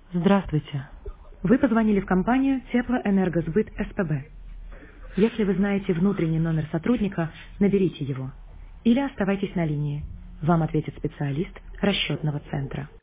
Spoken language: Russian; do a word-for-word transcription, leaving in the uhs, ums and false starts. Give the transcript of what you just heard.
Здравствуйте. Вы позвонили в компанию Теплоэнергосбыт СПБ. Если вы знаете внутренний номер сотрудника, наберите его. Или оставайтесь на линии. Вам ответит специалист расчетного центра.